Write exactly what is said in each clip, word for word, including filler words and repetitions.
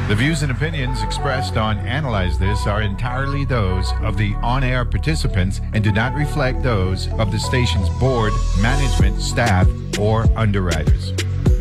The views and opinions expressed on Analyze This are entirely those of the on-air participants and do not reflect those of the station's board, management, staff, or underwriters.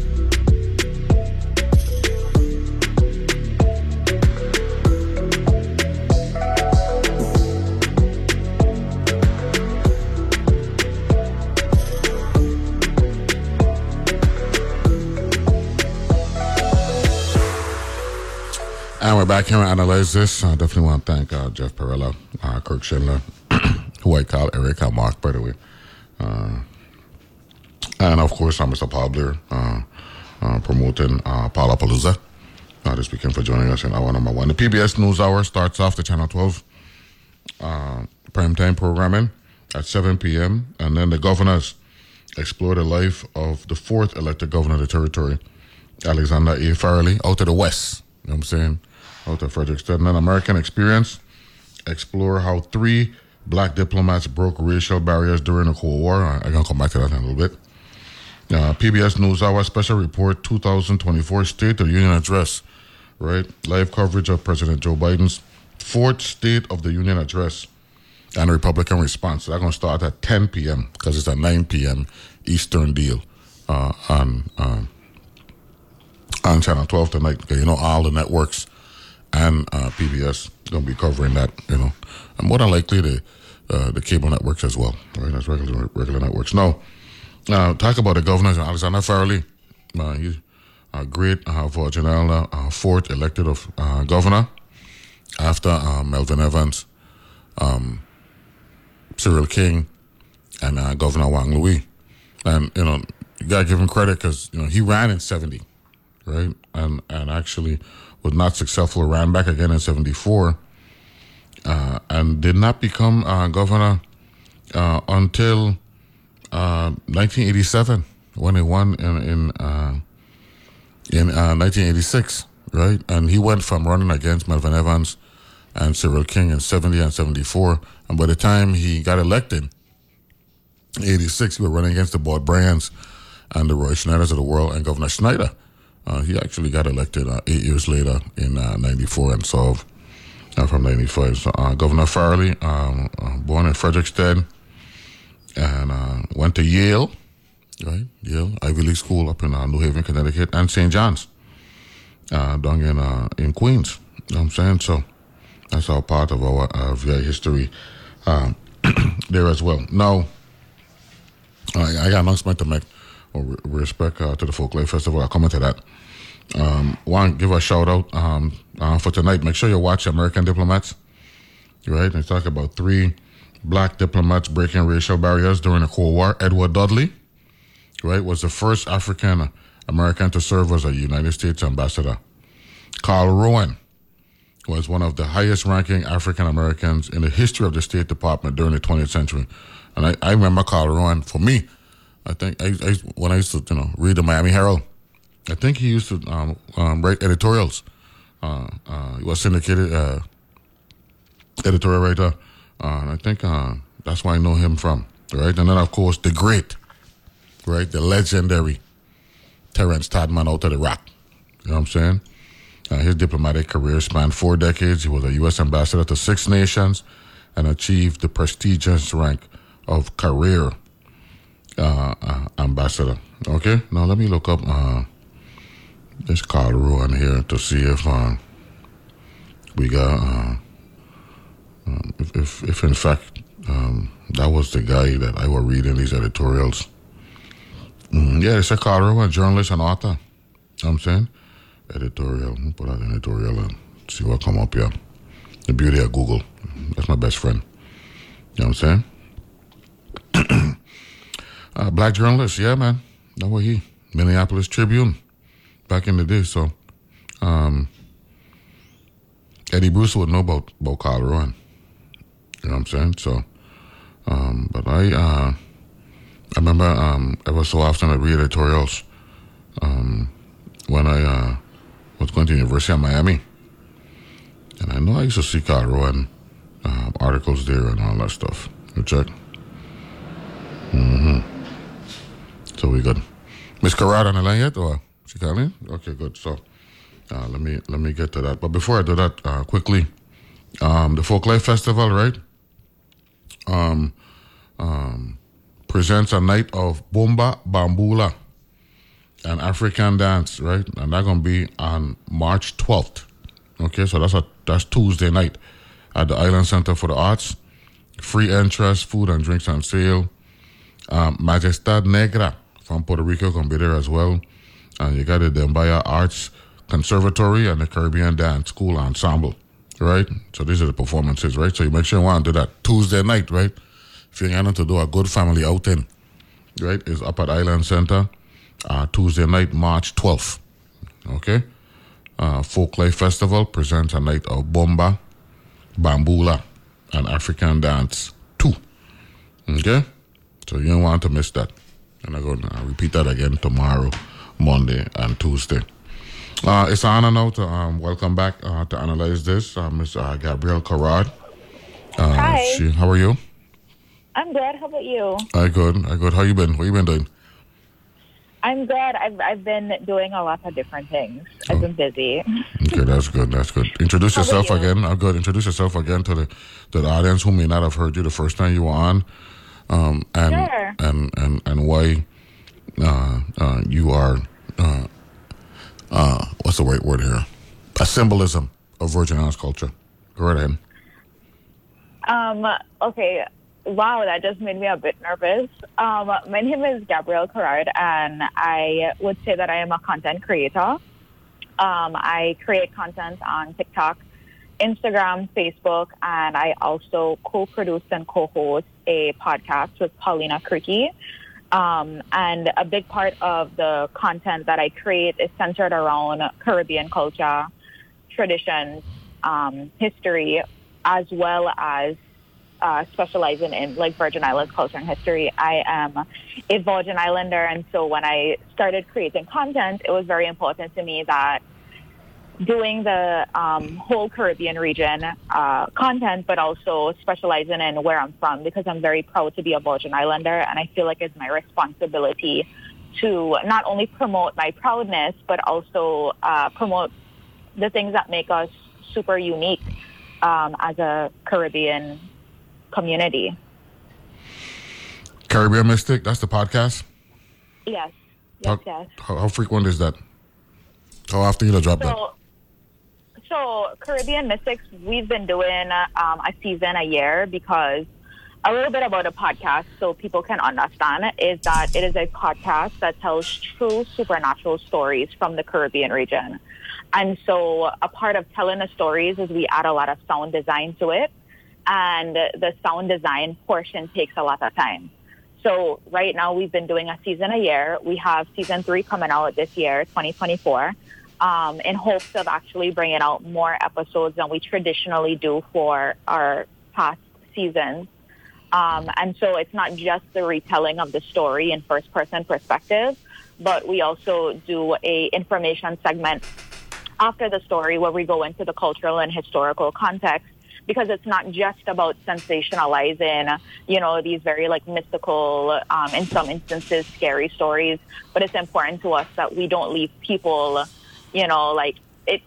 And we're back here to Analyze This. I definitely want to thank uh, Jeff Perella, uh, Kirk Schindler, who I call Eric uh, Mark, by the way. Uh, and, of course, uh, Mister Paul Blair, uh, uh, promoting uh, Paulapalooza uh, this weekend for joining us in hour number one. The P B S News Hour starts off the Channel twelve uh, primetime programming at seven p.m. And then the governors explore the life of the fourth elected governor of the territory, Alexander A. Farrelly, out of the West. You know what I'm saying? Out of Fredericksburg. And then American Experience explore how three black diplomats broke racial barriers during the Cold War. I'm going to come back to that in a little bit. Uh, P B S NewsHour Special Report twenty twenty-four State of the Union Address, right? Live coverage of President Joe Biden's fourth State of the Union Address and Republican response. So that's going to start at ten p.m. because it's a nine p.m. Eastern deal uh, on, uh, on Channel twelve tonight. Okay, you know, all the networks and uh, P B S going to be covering that, you know. And more than likely the uh, the cable networks as well, right? That's regular regular networks. Now, uh, talk about the governors. Alexander Farrelly, uh, he's uh, great uh, for Janelle uh, Fort, elected of uh, governor after uh, Melvin Evans, um, Cyril King, and uh, Governor Wang Louis. And, you know, you got to give him credit because, you know, he ran in seventy, right? And and actually was not successful, ran back again in seventy-four, uh, and did not become uh, governor uh, until uh, nineteen eighty-seven when he won in in, uh, in uh, nineteen eighty-six, right? And he went from running against Melvin Evans and Cyril King in seventy and seventy-four, and by the time he got elected in eighty-six, he was running against the Boyd Bryans and the Roy Schneiders of the world and Governor Schneider. Uh, he actually got elected uh, eight years later in uh, ninety-four and served uh, from ninety-five. So, uh, Governor Farrelly, um, uh, born in Fredericksburg, and uh, went to Yale, right? Yale, Ivy League School up in uh, New Haven, Connecticut, and Saint John's uh, down in uh, in Queens. You know what I'm saying? So that's all part of our uh, V I history uh, there as well. Now, I, I got an announcement to make. With respect uh, to the Folklife Festival, I'll come into that. Um, want to give a shout out um, uh, for tonight. Make sure you watch American Diplomats, right? They talk about three black diplomats breaking racial barriers during the Cold War. Edward Dudley, right, was the first African American to serve as a United States ambassador. Carl Rowan was one of the highest ranking African Americans in the history of the State Department during the twentieth century. And I, I remember Carl Rowan, for me, I think I, I, when I used to, you know, read the Miami Herald, I think he used to um, um, write editorials. Uh, uh, he was syndicated uh, editorial writer, uh, and I think uh, that's where I know him from, right? And then, of course, the great, right, the legendary Terrence Tadman out of Iraq. You know what I'm saying? Uh, his diplomatic career spanned four decades. He was a U S ambassador to six nations and achieved the prestigious rank of career Uh, uh, ambassador. Okay, now let me look up uh, this Carl Rowan here to see if uh, we got uh, um, if, if if in fact um, that was the guy that I was reading these editorials. Mm, yeah, it's a Carl Rowan, journalist and author. You know what I'm saying? Editorial. Put out an editorial and see what come up here. The beauty of Google. That's my best friend. You know what I'm saying? Uh, black journalist, yeah, man. That was he. Minneapolis Tribune, back in the day. So, um, Eddie Bruce would know about, about Carl Rowan. You know what I'm saying? So, um, but I, uh, I remember um, ever so often I read editorials um, when I uh, was going to the University of Miami. And I know I used to see Carl Rowan uh, articles there and all that stuff. You check. Mm-hmm. So we good. Miss Carrad on the line yet, or she calling? Okay, good. So Uh, let me let me get to that. But before I do that, uh, quickly, um, the Folklife Festival, right? Um, um, presents a night of Bomba Bambula, an African dance, right? And that's gonna be on March twelfth. Okay, so that's a that's Tuesday night at the Island Center for the Arts. Free entrance, food and drinks on sale. Um, Majestad Negra from Puerto Rico gonna be there as well. And you got the Dembaya Arts Conservatory and the Caribbean Dance School Ensemble, right? So these are the performances, right? So you make sure you want to do that Tuesday night, right? If you're going to do a good family outing, right? It's up at Island Center, uh, Tuesday night, March twelfth, okay? Uh, Folklife Festival presents a night of Bomba, Bambula, and African Dance two, okay? So you don't want to miss that. And I'm going to repeat that again tomorrow, Monday, and Tuesday. Uh, it's an honor now to um, welcome back uh, to analyze this, uh, Miss uh, Gabrielle Carrard. Uh, Hi. She, how are you? I'm good. How about you? I good. I good. How you been? What you been doing? I'm good. I've I've been doing a lot of different things. I've Oh. been busy. Okay, that's good. That's good. Introduce How about yourself you? again. I'm good. Introduce yourself again to the to the audience who may not have heard you the first time you were on, um, and Sure. and and and why uh, uh, you are uh, uh, what's the right word here? A symbolism of Virgin Islands culture. Go right ahead. Um. Okay. Wow, that just made me a bit nervous. Um, my name is Gabrielle Carrard, and I would say that I am a content creator. Um, I create content on TikTok, Instagram, Facebook, and I also co-produce and co-host a podcast with Paulina Criqui. Um, and a big part of the content that I create is centered around Caribbean culture, traditions, um, history, as well as uh, specializing in like Virgin Islands culture and history. I am a Virgin Islander, and so when I started creating content, it was very important to me that doing the um, whole Caribbean region uh, content, but also specializing in where I'm from, because I'm very proud to be a Virgin Islander, and I feel like it's my responsibility to not only promote my proudness, but also uh, promote the things that make us super unique um, as a Caribbean community. Caribbean Mystic. That's the podcast. Yes, yes, How, yes. how, how frequent is that? How often you drop that? So, so Caribbean Mystics, we've been doing um, a season a year, because a little bit about a podcast so people can understand is that it is a podcast that tells true supernatural stories from the Caribbean region. And so a part of telling the stories is we add a lot of sound design to it. And the sound design portion takes a lot of time. So right now we've been doing a season a year. We have season three coming out this year, twenty twenty-four, um, in hopes of actually bringing out more episodes than we traditionally do for our past seasons. Um, and so it's not just the retelling of the story in first-person perspective, but we also do a information segment after the story where we go into the cultural and historical context, because it's not just about sensationalizing, you know, these very like mystical, um, in some instances, scary stories. But it's important to us that we don't leave people, you know, like it.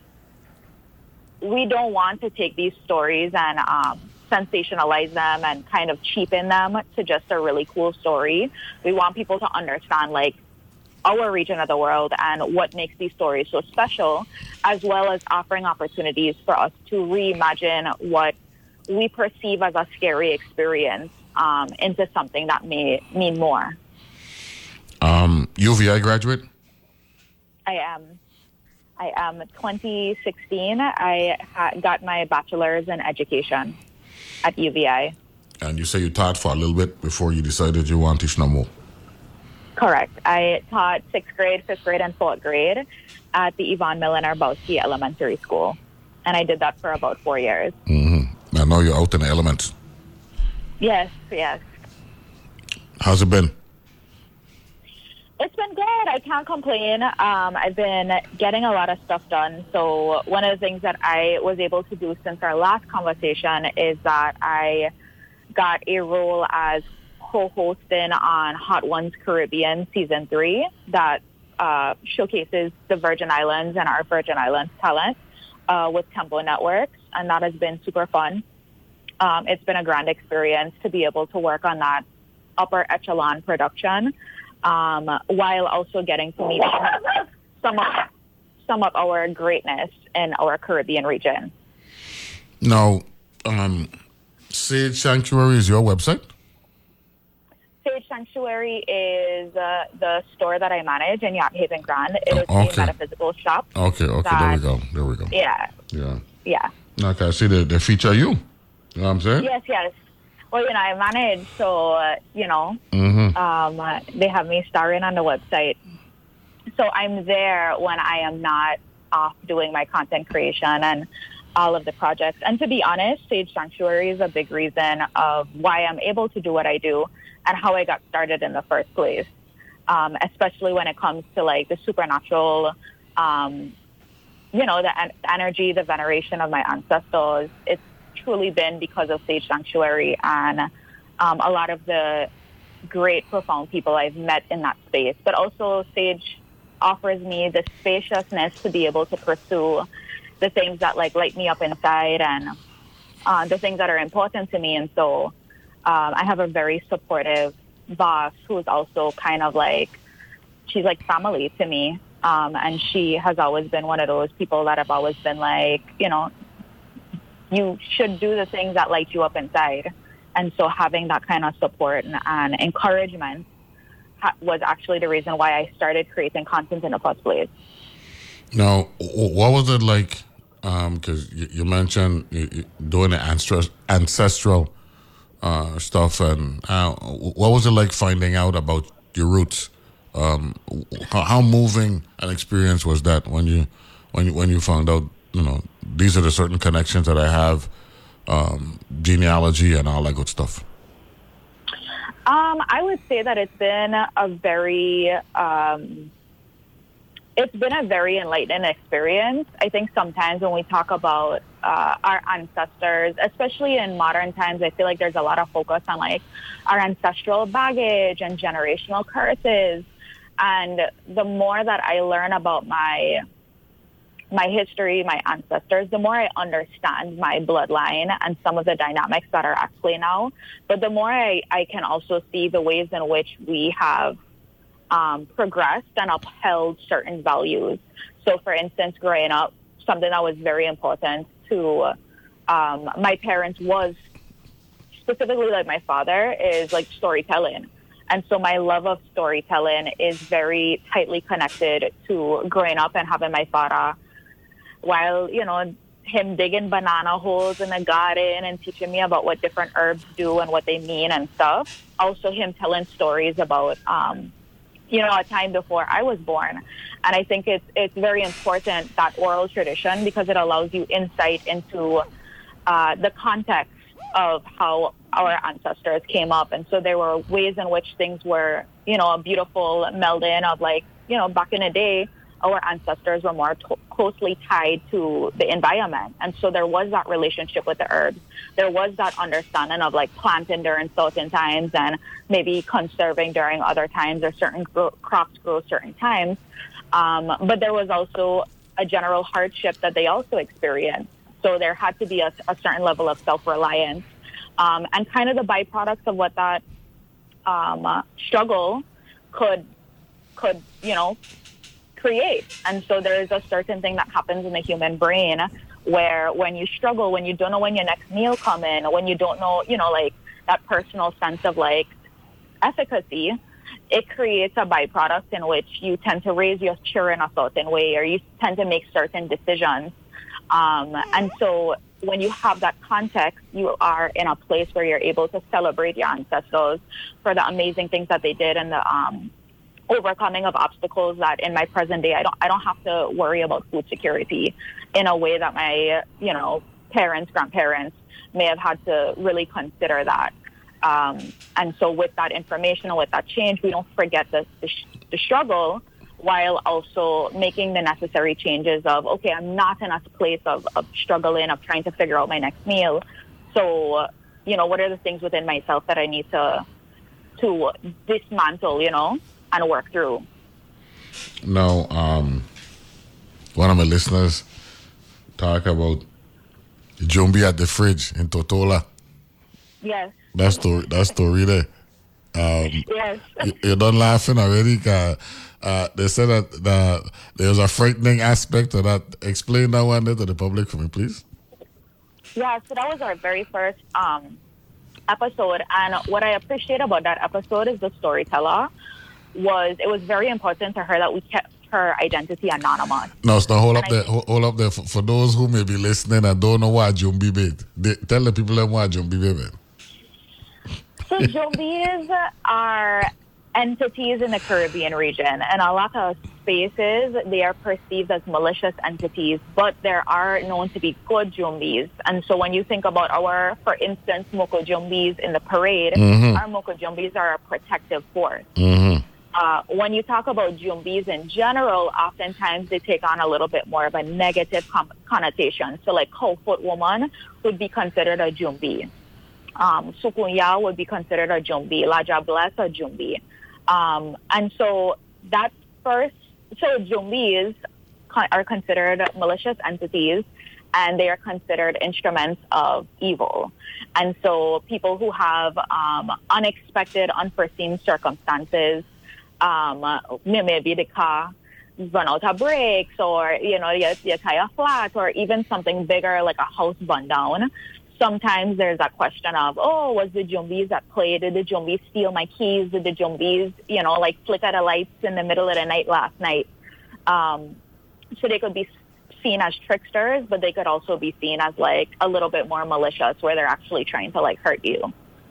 We don't want to take these stories and um, sensationalize them and kind of cheapen them to just a really cool story. We want people to understand, like, our region of the world and what makes these stories so special, as well as offering opportunities for us to reimagine what we perceive as a scary experience um, into something that may mean more. Um, U V I graduate? I am. I am twenty sixteen. I ha- got my bachelor's in education at U V I. And you say you taught for a little bit before you decided you want to teach no more. Correct. I taught sixth grade, fifth grade, and fourth grade at the Yvonne Milliner Bowski Elementary School. And I did that for about four years. Mm-hmm. I know you're out in the elements. Yes, yes. How's it been? It's been good. I can't complain. Um, I've been getting a lot of stuff done. So one of the things that I was able to do since our last conversation is that I got a role as co-hosting on Hot Ones Caribbean Season three that uh, showcases the Virgin Islands and our Virgin Islands talent uh, with Tempo Networks, and that has been super fun. Um, it's been a grand experience to be able to work on that upper echelon production, um, while also getting to meet some of, some of our greatness in our Caribbean region. Now, um, Sage Sanctuary is your website? Sage Sanctuary is uh, the store that I manage in Yacht Haven Grand. It is Oh, okay. a metaphysical shop. Okay, okay, that, there we go. There we go. Yeah. Yeah. Yeah. Okay, I see they, they feature you. You know what I'm saying? Yes, yes. Well, you know, I manage, so, uh, you know, Mm-hmm. um, uh, they have me starring on the website. So I'm there when I am not off doing my content creation and all of the projects. And to be honest, Sage Sanctuary is a big reason of why I'm able to do what I do and how I got started in the first place, um, especially when it comes to, like, the supernatural, um, you know, the en- energy, the veneration of my ancestors. It's truly been because of Sage Sanctuary and um, a lot of the great, profound people I've met in that space. But also Sage offers me the spaciousness to be able to pursue the things that, like, light me up inside and uh, the things that are important to me. And so um, I have a very supportive boss who's also kind of like, she's like family to me. Um, and she has always been one of those people that have always been like, you know, you should do the things that light you up inside. And so having that kind of support and, and encouragement ha- was actually the reason why I started creating content in the first place. Now, w- what was it like? Because you, you mentioned you, you doing the ancestral, ancestral uh, stuff, and uh, what was it like finding out about your roots? Um, how, how moving an experience was that when you when you when you found out, you know, these are the certain connections that I have, um, genealogy and all that good stuff? Um, I would say that it's been a very, um, it's been a very enlightening experience. I think sometimes when we talk about uh, our ancestors, especially in modern times, I feel like there's a lot of focus on, like, our ancestral baggage and generational curses. And the more that I learn about my my history, my ancestors, the more I understand my bloodline and some of the dynamics that are at play now. But the more I, I can also see the ways in which we have um, progressed and upheld certain values. So, for instance, growing up, something that was very important to um, my parents was, specifically like my father, is like storytelling. And so my love of storytelling is very tightly connected to growing up and having my father, while, you know, him digging banana holes in the garden and teaching me about what different herbs do and what they mean and stuff. Also him telling stories about, um, you know, a time before I was born. And I think it's it's very important, that oral tradition, because it allows you insight into uh, the context of how our ancestors came up. And so there were ways in which things were, you know, a beautiful melding of, like, you know, back in the day, our ancestors were more t- closely tied to the environment. And so there was that relationship with the herbs. There was that understanding of, like, planting during certain times and maybe conserving during other times, or certain gro- crops grow certain times. Um, but there was also a general hardship that they also experienced. So there had to be a, a certain level of self-reliance. Um, and kind of the byproducts of what that um, uh, struggle could, could, you know, create. And so there is a certain thing that happens in the human brain where when you struggle, when you don't know when your next meal come in, when you don't know, you know, like, that personal sense of, like, efficacy, it creates a byproduct in which you tend to raise your children a certain way, or you tend to make certain decisions. Um, and so when you have that context, you are in a place where you're able to celebrate your ancestors for the amazing things that they did and the um, overcoming of obstacles that in my present day, I don't, I don't have to worry about food security in a way that my, you know, parents, grandparents may have had to really consider that. Um, and so with that information and with that change, we don't forget the, the, the struggle, while also making the necessary changes of, okay, I'm not in a place of, of struggling, of trying to figure out my next meal. So, you know, what are the things within myself that I need to to dismantle, you know, and work through? Now, um, one of my listeners talk about Jumbi at the fridge in Totola. Yes. That story, that story there. Um, yes. you, you're done laughing already? Uh, uh, they said that the, there was a frightening aspect to that. Explain that one there to the public for me, please. Yeah, so that was our very first um, episode. And what I appreciate about that episode is the storyteller was, it was very important to her that we kept her identity anonymous. No, so hold up and there, hold, hold up there. For, for those who may be listening and don't know what Jumbi bid, they, tell the people them what Jumbi bid. So Jumbis are entities in the Caribbean region, and a lot of spaces they are perceived as malicious entities, but there are known to be good Jumbis. And so when you think about our, for instance, Moko Jumbis in the parade, mm-hmm. our Moko Jumbis are a protective force. Mm-hmm. Uh, when you talk about Jumbis in general, oftentimes they take on a little bit more of a negative com- connotation. So like Cow-Foot Woman would be considered a Jumbi. Um, Sukunya would be considered a Jumbi. Laja Bless a Jumbi. Um, and so that first, so Jumbis con- are considered malicious entities, and they are considered instruments of evil. And so people who have um, unexpected, unforeseen circumstances, um, maybe the car run out of brakes, or, you know, your, your tire flat, or even something bigger like a house burn down. Sometimes there's a question of, oh, was the Jumbis at play? Did the Jumbis steal my keys? Did the Jumbis, you know, like flicker the lights in the middle of the night last night? Um, so they could be seen as tricksters, but they could also be seen as like a little bit more malicious, where they're actually trying to like hurt you.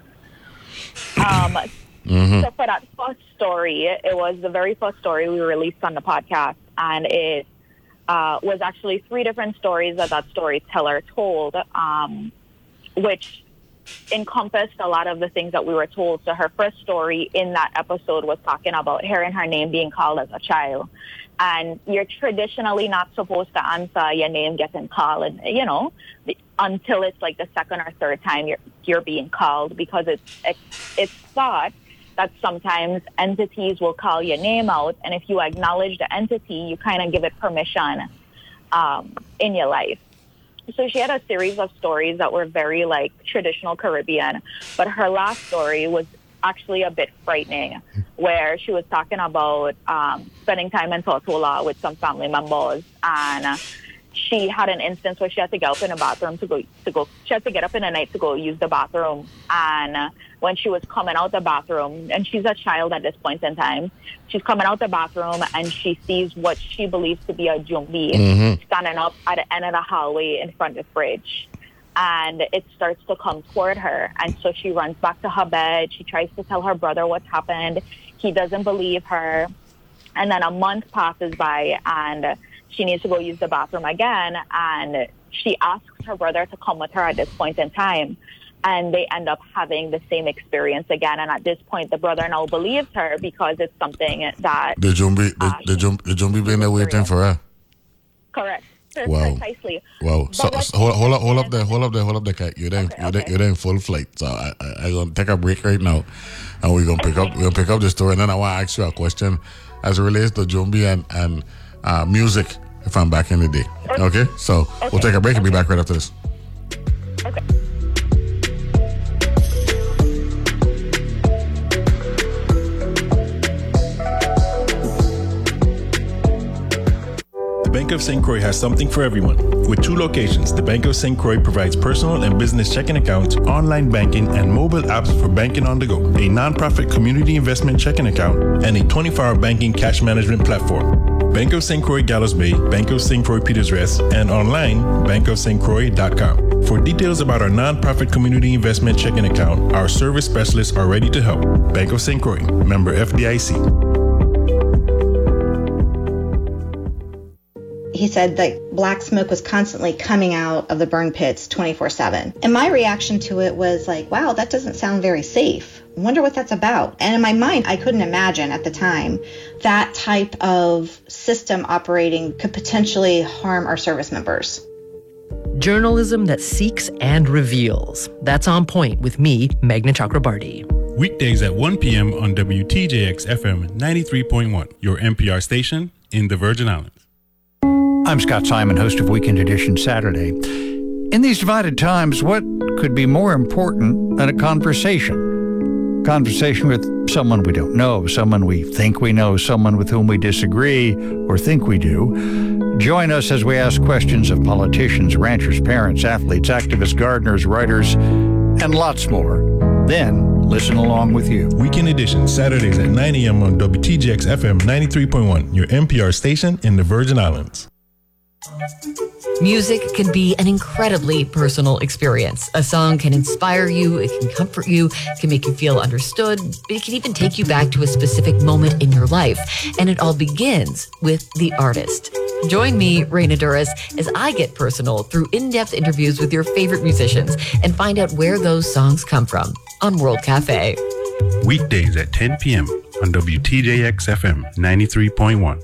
Um, mm-hmm. So for that first story, it was the very first story we released on the podcast, and it uh, was actually three different stories that that storyteller told, um, which encompassed a lot of the things that we were told. So her first story in that episode was talking about her and her name being called as a child. And you're traditionally not supposed to answer your name getting called, and, you know, until it's like the second or third time you're you're being called, because it's it's thought that sometimes entities will call your name out, and if you acknowledge the entity, you kind of give it permission um, in your life. So she had a series of stories that were very like traditional Caribbean, but her last story was actually a bit frightening, where she was talking about um, spending time in Tortola with some family members, and she had an instance where she had to get up in the bathroom to go to go. She had to get up in the night to go use the bathroom, and when she was coming out the bathroom, and she's a child at this point in time, she's coming out the bathroom and she sees what she believes to be a Jumbi mm-hmm. standing up at the end of the hallway in front of the fridge. And it starts to come toward her. And so she runs back to her bed. She tries to tell her brother what's happened. He doesn't believe her. And then a month passes by, and she needs to go use the bathroom again. And she asks her brother to come with her at this point in time. And they end up having the same experience again. And at this point, the brother now believes her, because it's something that... The Jumbi, the, uh, the, Jumbi, the Jumbi been there waiting for her? Correct. Wow. Precisely. Wow. So, so hold, hold up, hold up there, hold up there, hold up there. You're there, okay, you're, okay. there you're there in full flight. So I, I, I'm gonna take a break right now, and we're gonna pick up, we're gonna pick up the story, and then I want to ask you a question as it relates to Jumbi and and uh, music. If I'm back in the day, okay. okay? So okay. we'll take a break okay. and be back right after this. Okay. Bank of Saint Croix has something for everyone. With two locations, the Bank of Saint Croix provides personal and business checking accounts, online banking, and mobile apps for banking on the go, a nonprofit community investment checking account, and a twenty-four hour banking cash management platform. Bank of Saint Croix Gallows Bay, Bank of Saint Croix Peters Rest, and online, bank of saint croix dot com. For details about our nonprofit community investment checking account, our service specialists are ready to help. Bank of Saint Croix, member F D I C. He said that black smoke was constantly coming out of the burn pits twenty-four seven. And my reaction to it was like, wow, that doesn't sound very safe. I wonder what that's about. And in my mind, I couldn't imagine at the time that type of system operating could potentially harm our service members. Journalism that seeks and reveals. That's On Point with me, Meghna Chakrabarty. Weekdays at one p.m. on W T J X F M ninety-three point one, your N P R station in the Virgin Islands. I'm Scott Simon, host of Weekend Edition Saturday. In these divided times, what could be more important than a conversation? Conversation with someone we don't know, someone we think we know, someone with whom we disagree or think we do. Join us as we ask questions of politicians, ranchers, parents, athletes, activists, gardeners, writers, and lots more. Then listen along with you. Weekend Edition, Saturdays at nine a.m. on W T J X F M ninety-three point one, your N P R station in the Virgin Islands. Music can be an incredibly personal experience. A song can inspire you, it can comfort you, it can make you feel understood, it can even take you back to a specific moment in your life. And it all begins with the artist. Join me, Raina Duras, as I get personal through in-depth interviews with your favorite musicians and find out where those songs come from on World Cafe. Weekdays at ten p.m. on W T J X F M ninety-three point one.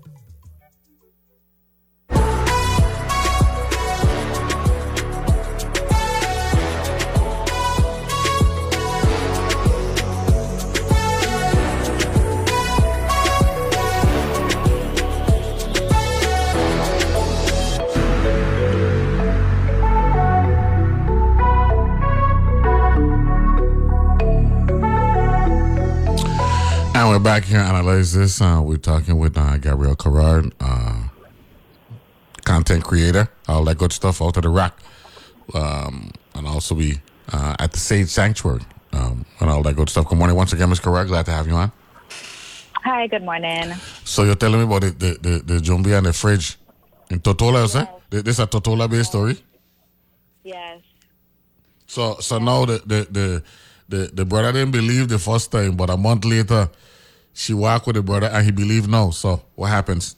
And we're back here to analyze this. Uh, we're talking with uh, Gabrielle Carrard, uh, content creator, all that good stuff, out of the rack. Um, and also be uh, at the Sage Sanctuary um, and all that good stuff. Good morning once again, Miz Carrard. Glad to have you on. Hi, good morning. So you're telling me about the, the, the, the Jumbi and the fridge in Totola, you say? This is a Totola-based story? Yes. So so now the, the, the, the, the brother didn't believe the first time, but a month later, she walked with the brother and he believed now. So what happens?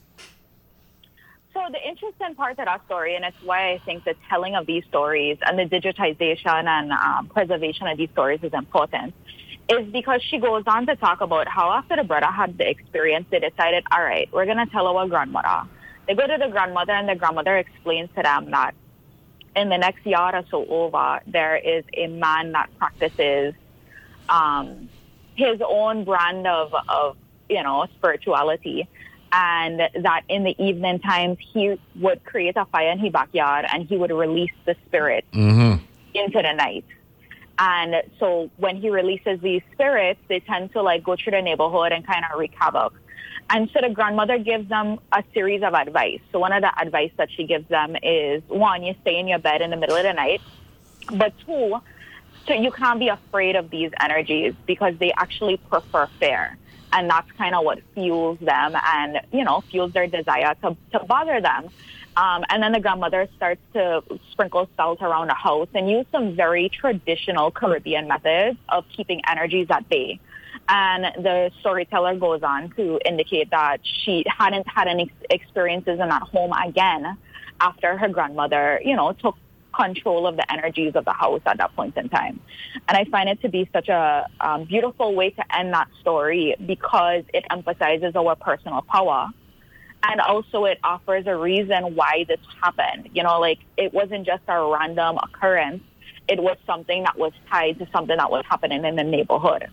So the interesting part of that story, and it's why I think the telling of these stories and the digitization and um, preservation of these stories is important, is because she goes on to talk about how after the brother had the experience, they decided, all right, we're going to tell our grandmother. They go to the grandmother and the grandmother explains to them that in the next yard or so over, there is a man that practices um, his own brand of, of, you know, spirituality. And that in the evening times, he would create a fire in his backyard and he would release the spirit Mm-hmm. into the night. And so when he releases these spirits, they tend to like go through the neighborhood and kind of wreak havoc. And so the grandmother gives them a series of advice. So one of the advice that she gives them is, one, you stay in your bed in the middle of the night. But two, so you can't be afraid of these energies because they actually prefer fear. And that's kind of what fuels them and, you know, fuels their desire to, to bother them. Um, and then the grandmother starts to sprinkle salt around the house and use some very traditional Caribbean methods of keeping energies at bay. And the storyteller goes on to indicate that she hadn't had any experiences in that home again after her grandmother, you know, took control of the energies of the house at that point in time. And I find it to be such a um, beautiful way to end that story because it emphasizes our personal power. And also it offers a reason why this happened. You know, like it wasn't just a random occurrence. It was something that was tied to something that was happening in the neighborhood.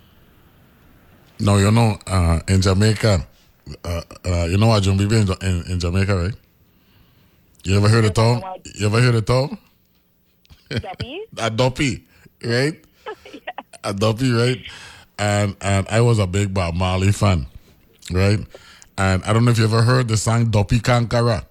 No, you know, uh, in Jamaica, uh, uh, you know what Jumbi be in, in, in Jamaica, right? You ever heard the term? You ever heard the term? Duppy? A duppy, right? Yeah. A duppy, right? And and I was a big Bob Marley fan, right? And I don't know if you ever heard the song Duppy Kankara.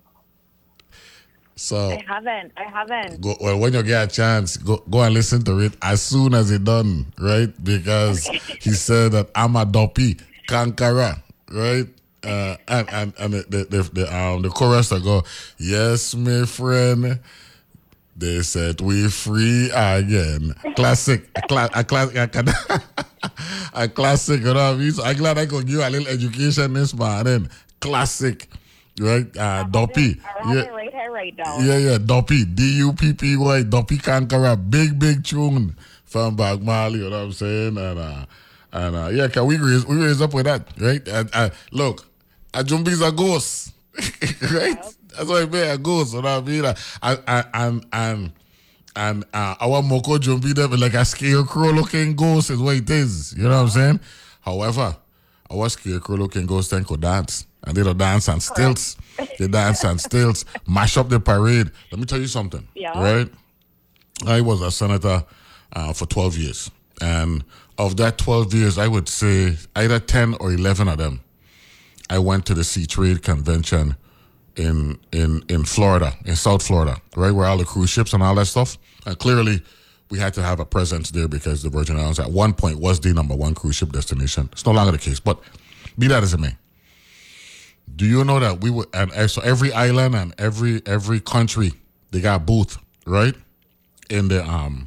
So I haven't. I haven't. Go, well, when you get a chance, go go and listen to it as soon as it's done, right? Because okay. He said that I'm a Duppy Kankara, right? Uh, and and and the the, the, the um the chorus that go, yes, my friend. They said we free again. Classic, a, cla- a classic, a, a classic. You know what I mean? So I'm glad I could give you a little education this morning. Classic, right? Uh, Duppy. I have yeah. it right here, right now. Yeah, yeah, Duppy. D U P P Y. Duppy Kankara. Big, big tune from Bob Marley. You know what I'm saying? And uh, and uh, yeah, can we raise we raise up with that, right? And uh, look, a Jumbi's a ghost, right? Yep. That's why I mean a ghost, you know what I mean? I, I, and, and And uh, our Moko Jumbi them is like a scarecrow looking ghost is what it is. You know what I'm saying? However, our scarecrow looking ghost then could dance. And they don't dance on stilts. They dance on stilts, mash up the parade. Let me tell you something. Yeah. Right? I was a senator uh, for twelve years. And of that twelve years, I would say either ten or eleven of them, I went to the Sea Trade Convention in in in Florida, in South Florida, right, where all the cruise ships and all that stuff. And clearly, we had to have a presence there because the Virgin Islands at one point was the number one cruise ship destination. It's no longer the case, but be that as it may. Do you know that we would, and so every island and every every country, they got a booth, right, in the um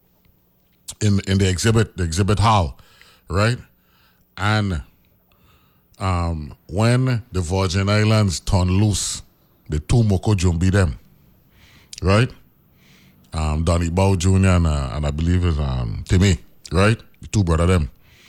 in in the exhibit the exhibit hall, right, and Um, when the Virgin Islands turn loose, the two Moko Jumbi them, right? Um, Donnie Bow Junior and, uh, and I believe it's um, Timmy, right? The two brother them.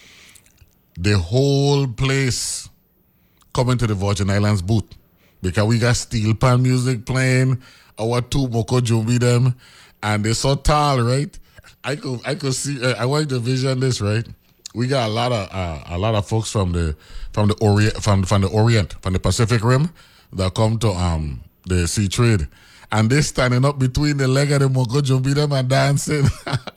The whole place coming to the Virgin Islands booth because we got steel pan music playing, our two Moko Jumbi them, and they're so tall, right? I could I could see. Uh, I want to vision this, right? We got a lot of uh, a lot of folks from the from the Orient from from the Orient from the Pacific Rim that come to um the Sea Trade, and they standing up between the leg of the Moko Jumbi them and dancing.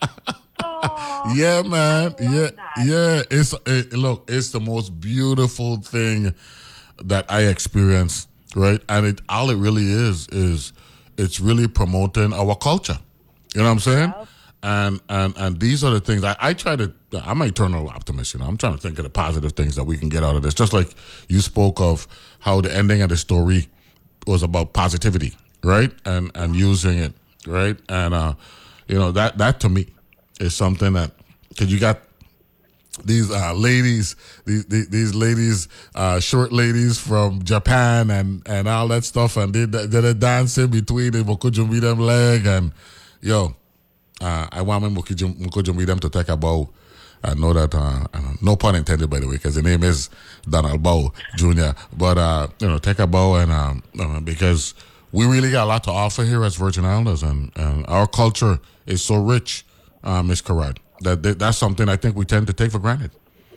Oh, yeah, man. Yeah, that. yeah. It's it, look, it's the most beautiful thing that I experienced, right? And it all it really is is it's really promoting our culture. You know what I'm saying? Yep. And and and these are the things I, I try to. I'm an eternal optimist. You know, I'm trying to think of the positive things that we can get out of this. Just like you spoke of how the ending of the story was about positivity, right? And and using it, right? And uh, you know that that to me is something that because you got these uh, ladies, these these, these ladies, uh, short ladies from Japan and and all that stuff, and they they're dancing between the Moko Jumbi them leg and yo. Uh, I want my Moko Jumbi them to take a bow. I know that, uh, no pun intended, by the way, because the name is Donald Bow Junior But, uh, you know, take a bow and um, uh, because we really got a lot to offer here as Virgin Islanders, and, and our culture is so rich, uh, Miz Karad, that, that that's something I think we tend to take for granted.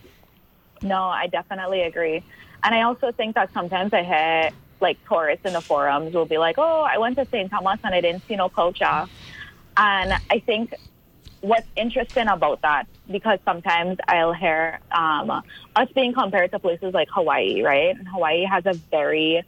No, I definitely agree. And I also think that sometimes I hear, like, tourists in the forums will be like, oh, I went to Saint Thomas and I didn't see no culture. And I think what's interesting about that, because sometimes I'll hear um, us being compared to places like Hawaii, right? And Hawaii has a very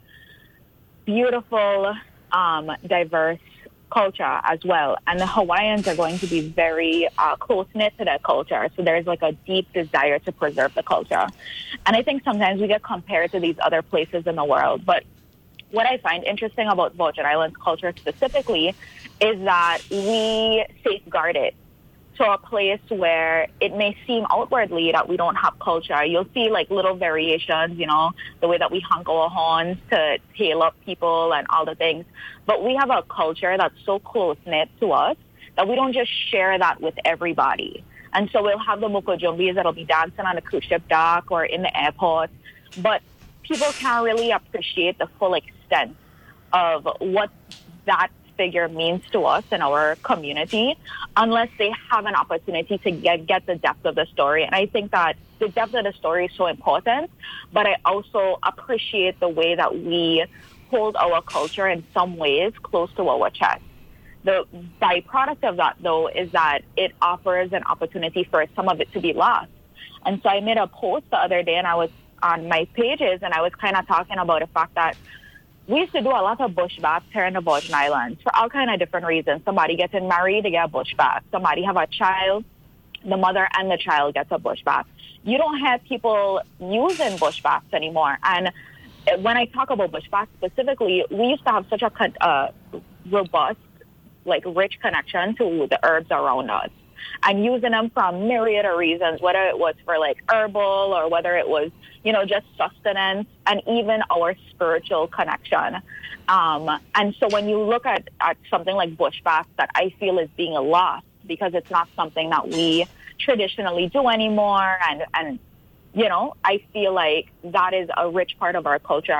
beautiful, um, diverse culture as well. And the Hawaiians are going to be very uh, close-knit to their culture. So there's like a deep desire to preserve the culture. And I think sometimes we get compared to these other places in the world. But what I find interesting about Virgin Islands culture specifically is that we safeguard it to a place where it may seem outwardly that we don't have culture. You'll see like little variations, you know, the way that we honk our horns to hail up people and all the things. But we have a culture that's so close-knit to us that we don't just share that with everybody. And so we'll have the Moko Jumbis that'll be dancing on the cruise ship dock or in the airport. But people can't really appreciate the full extent of what that figure means to us in our community unless they have an opportunity to get, get the depth of the story. And I think that the depth of the story is so important, but I also appreciate the way that we hold our culture in some ways close to our chest. The byproduct of that, though, is that it offers an opportunity for some of it to be lost. And so I made a post the other day, and I was on my pages, and I was kind of talking about the fact that we used to do a lot of bush baths here in the Virgin Islands for all kind of different reasons. Somebody getting married, they get a bush bath. Somebody have a child, the mother and the child gets a bush bath. You don't have people using bush baths anymore. And when I talk about bush baths specifically, we used to have such a uh, robust, like rich connection to the herbs around us. And using them for a myriad of reasons, whether it was for like herbal or whether it was, you know, just sustenance and even our spiritual connection. Um, and so when you look at, at something like bush baths that I feel is being lost because it's not something that we traditionally do anymore. And, and, you know, I feel like that is a rich part of our culture.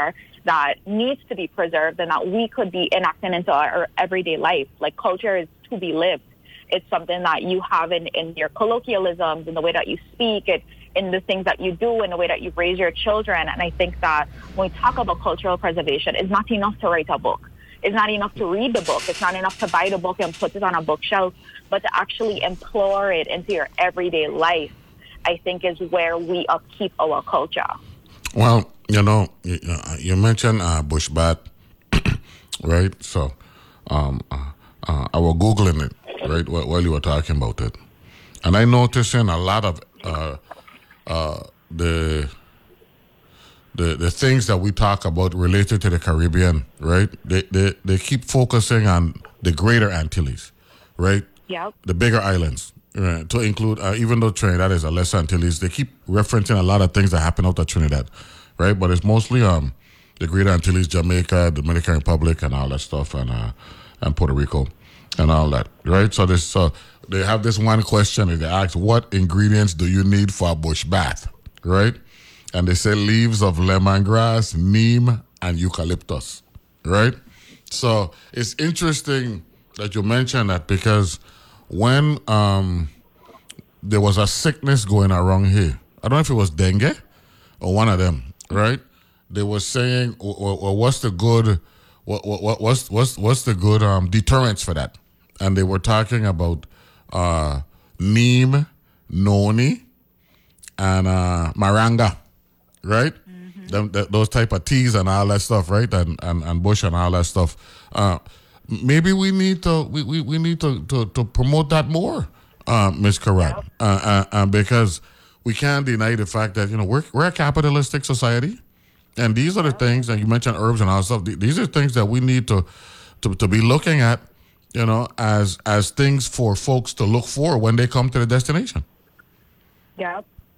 that needs to be preserved and that we could be enacting into our, our everyday life. Like, culture is to be lived. It's something that you have in, in your colloquialisms, in the way that you speak, it, in the things that you do, in the way that you raise your children. And I think that when we talk about cultural preservation, it's not enough to write a book. It's not enough to read the book. It's not enough to buy the book and put it on a bookshelf, but to actually implore it into your everyday life, I think, is where we upkeep our culture. Well, you know, you, you mentioned uh, bushbat, right? So um, uh, uh, I was Googling it, right, while you were talking about it. And I noticed in a lot of uh, uh, the... The the things that we talk about related to the Caribbean, right? They they, they keep focusing on the greater Antilles, right? Yep. The bigger islands, right? To include, uh, even though Trinidad is a lesser Antilles, they keep referencing a lot of things that happen out of Trinidad, right? But it's mostly um the greater Antilles, Jamaica, Dominican Republic, and all that stuff, and uh, and Puerto Rico, and all that, right? So this so they have this one question, and they ask, what ingredients do you need for a bush bath, right? And they say leaves of lemongrass, neem, and eucalyptus, right? So it's interesting that you mentioned that, because when um, there was a sickness going around here, I don't know if it was dengue or one of them, right? They were saying, well, well, what's the good, what, what, what's what's what's the good um, deterrence for that? And they were talking about uh, neem, noni, and uh, maranga. Right? Mm-hmm. Them, th- those type of teas and all that stuff, right? And and, and bush and all that stuff. Uh, maybe we need to we, we, we need to, to, to promote that more, uh, Miz Karat. Yeah. Uh, uh, uh, because we can't deny the fact that, you know, we're we're a capitalistic society, and these are the things, and you mentioned herbs and all that stuff. These are things that we need to to, to be looking at, you know, as as things for folks to look for when they come to the destination. Yeah.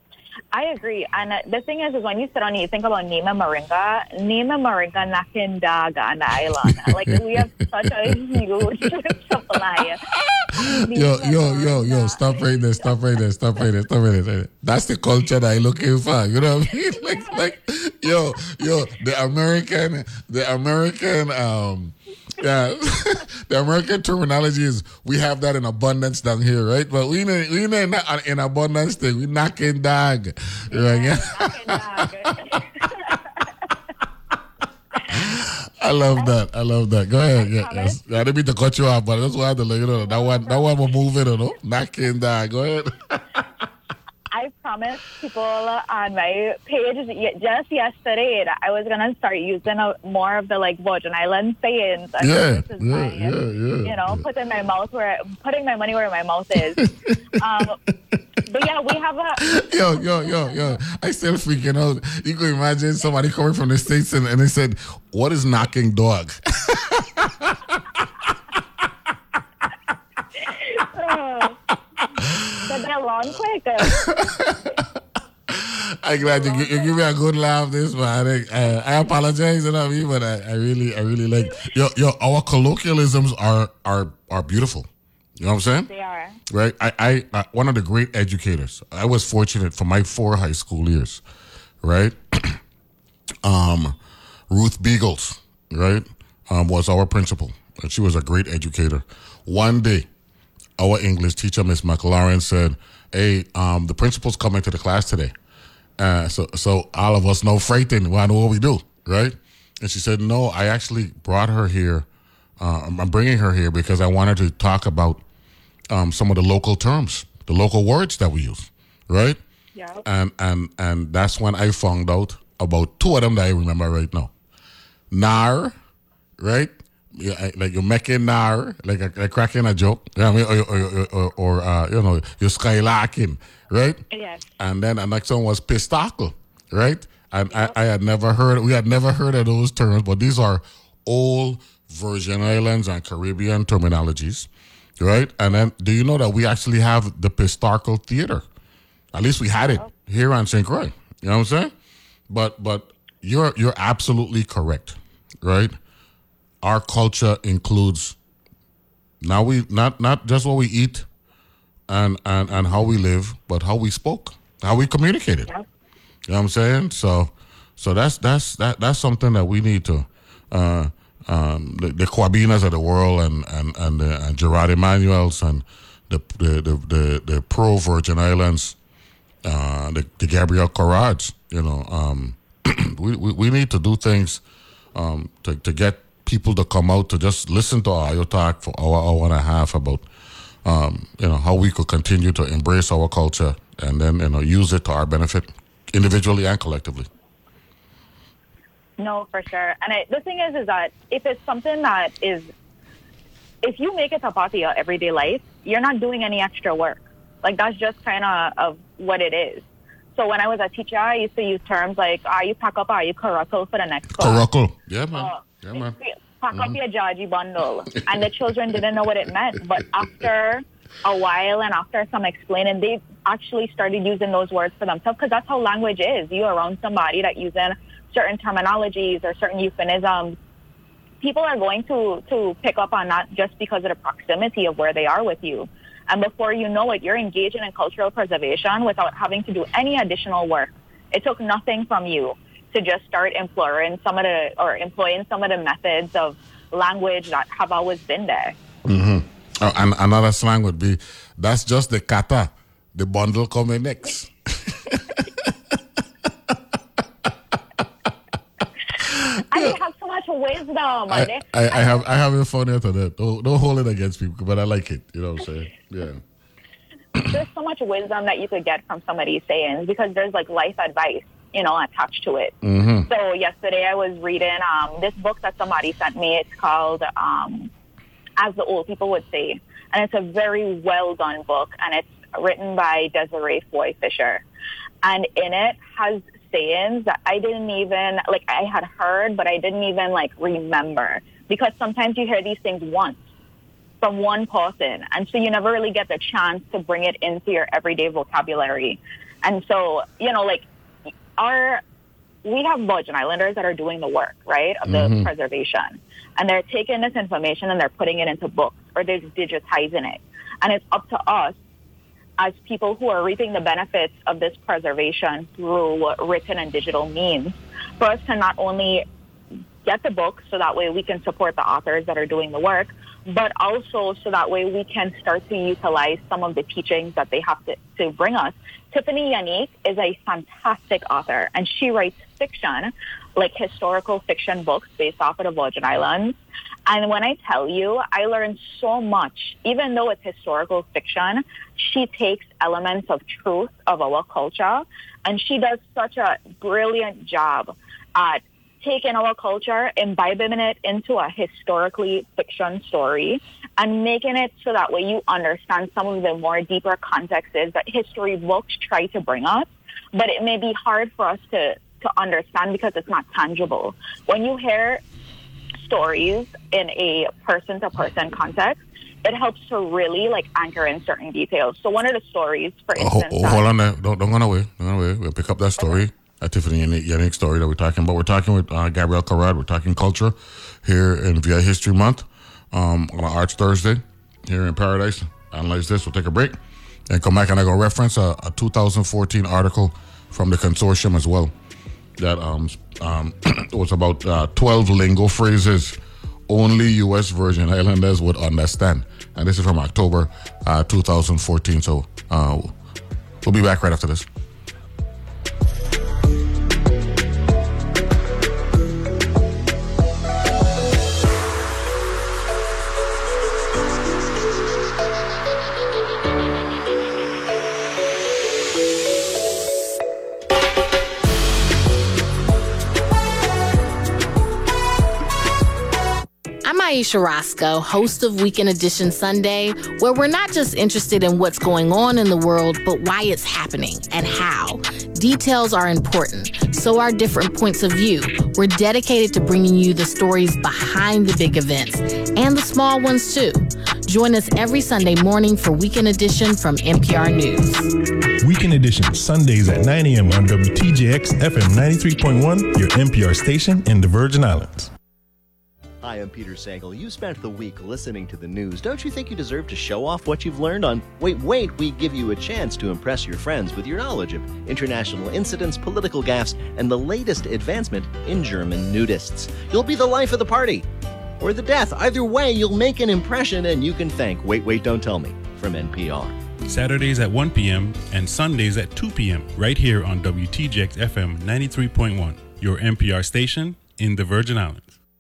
I agree. And uh, the thing is, is when you sit on it, you think about neem and moringa. Neem and moringa knocking dog on the island. Like, we have such a huge supply. Yo, yo, yo, yo, stop right there, stop right there, stop right there, stop right there. That's the culture that I'm looking for. You know what I mean? Like, like, yo, yo, the American, the American, um, yeah, the American terminology is we have that in abundance down here, right? But we ain't, we ain't not in abundance thing. We knocking dog, right? Yeah, knocking dog. I love that. I love that. Go ahead. Yeah, yes. I didn't mean to cut you off, but that's why I had to let you know that one. That one will move it, you know. Knocking dog. Go ahead. I promised people on my page just yesterday that I was gonna start using a, more of the like Virgin Island sayings. And yeah, this is yeah, my, yeah, yeah. You know, yeah. putting my mouth where, putting my money where my mouth is. um, but yeah, we have a. Yo, yo, yo, yo! I still freaking out. You can imagine somebody coming from the States and, and they said, "What is knocking dog?" But they're long quick. I'm glad you, you give me a good laugh this morning. Uh, I apologize, you know what I mean, but I, I really, I really like yo, yo. Our colloquialisms are are are beautiful. You know what I'm saying? They are. Right. I, I, uh, one of the great educators. I was fortunate for my four high school years. Right. um, Ruth Beagles, right, um, was our principal, and she was a great educator. One day, our English teacher, Miss McLaurin, said, "Hey, um, the principal's coming to the class today." Uh, so, so all of us know frightened. We know what we do, right? And she said, "No, I actually brought her here. Uh, I'm bringing her here because I wanted to talk about um, some of the local terms, the local words that we use, right?" Yeah. And and and that's when I found out about two of them that I remember right now. Nar, right? Yeah, like you're making nar, like a, like cracking a joke, you know what I mean? or, or, or, or uh, you know, you're skylarking, right? Yes. And then the next one was pistacle, right? And yep. I, I had never heard, we had never heard of those terms, but these are old Virgin Islands and Caribbean terminologies, right? And then, do you know that we actually have the Pistarckle Theater? At least we had it here on Saint Croix. You know what I'm saying? But but you're you're absolutely correct, right? Our culture includes now we not not just what we eat and, and, and how we live, but how we spoke, how we communicated. Yep. You know what I'm saying? So So that's that's that that's something that we need to. Uh, um, the, the Kwabinas of the world and and and, the, and Gerard Emanuels and the the the, the, the pro Virgin Islands, uh, the, the Gabrielle Corrades. You know, um, we, we we need to do things um, to to get people to come out to just listen to our talk for hour hour and a half about um, you know how we could continue to embrace our culture and then you know use it to our benefit individually and collectively. No, for sure. And I, the thing is, is that if it's something that is, if you make it a part of your everyday life, you're not doing any extra work. Like, that's just kind of of what it is. So when I was a teacher, I used to use terms like, are you pack up, are you caracal for the next class? Caracal. Yeah, man. Uh, yeah, man. Pack mm-hmm. up your Georgie bundle. And the children didn't know what it meant. But after a while and after some explaining, they actually started using those words for themselves because that's how language is. You're around somebody that using certain terminologies or certain euphemisms. People are going to, to pick up on that just because of the proximity of where they are with you. And before you know it, you're engaging in cultural preservation without having to do any additional work. It took nothing from you to just start employing some of the, or employing some of the methods of language that have always been there. Mm-hmm. Oh, and another slang would be, that's just the kata, the bundle coming next. I have so much wisdom. I, I, I have I have it funny to that. Don't, don't hold it against people, but I like it. You know what I'm saying? Yeah. There's so much wisdom that you could get from some of these sayings because there's like life advice, you know, attached to it. Mm-hmm. So yesterday I was reading um, this book that somebody sent me. It's called um, As the Old People Would Say. And it's a very well done book. And it's written by Desiree Foy Fisher. And in it has sayings that I didn't even, like I had heard, but I didn't even like remember. Because sometimes you hear these things once from one person. And so you never really get the chance to bring it into your everyday vocabulary. And so, you know, like our, we have Virgin Islanders that are doing the work, right, of the Mm-hmm. preservation. And they're taking this information and they're putting it into books or they're digitizing it. And it's up to us as people who are reaping the benefits of this preservation through written and digital means, for us to not only get the book so that way we can support the authors that are doing the work, but also so that way we can start to utilize some of the teachings that they have to, to bring us. Tiffany Yannick is a fantastic author, and she writes fiction, like historical fiction books based off of the Virgin Islands. And when I tell you, I learned so much. Even though it's historical fiction, she takes elements of truth of our culture, and she does such a brilliant job at taking our culture, imbibing it into a historically fiction story, and making it so that way you understand some of the more deeper contexts that history books try to bring us. But it may be hard for us to, to understand because it's not tangible. When you hear stories in a person-to-person context, it helps to really like anchor in certain details. So one of the stories, for instance, oh, oh, hold on there, don't don't go away, don't go away. We'll pick up that story, okay. That Tiffany Yannick story that we're talking about. We're talking with uh, Gabrielle Corrades. We're talking culture here in V I History Month um, on Arts Thursday here in Paradise. Analyze this. We'll take a break and come back, and I go reference a, a two thousand fourteen article from the consortium as well. That um, um, was about uh, twelve lingo phrases only U S Virgin Islanders would understand. And this is from October uh, two thousand fourteen. So uh, we'll be back right after this. Aisha Roscoe, host of Weekend Edition Sunday, where we're not just interested in what's going on in the world, but why it's happening and how. Details are important, so are different points of view. We're dedicated to bringing you the stories behind the big events and the small ones too. Join us every Sunday morning for Weekend Edition from N P R News. Weekend Edition, Sundays at nine a.m. on W T J X F M ninety-three point one, your N P R station in the Virgin Islands. Hi, I'm Peter Sagal. You spent the week listening to the news. Don't you think you deserve to show off what you've learned on Wait, Wait? We give you a chance to impress your friends with your knowledge of international incidents, political gaffes, and the latest advancement in German nudists. You'll be the life of the party. Or the death. Either way, you'll make an impression and you can thank Wait, Wait, Don't Tell Me from N P R. Saturdays at one p.m. and Sundays at two p.m. right here on W T J X F M ninety-three point one, your N P R station in the Virgin Islands.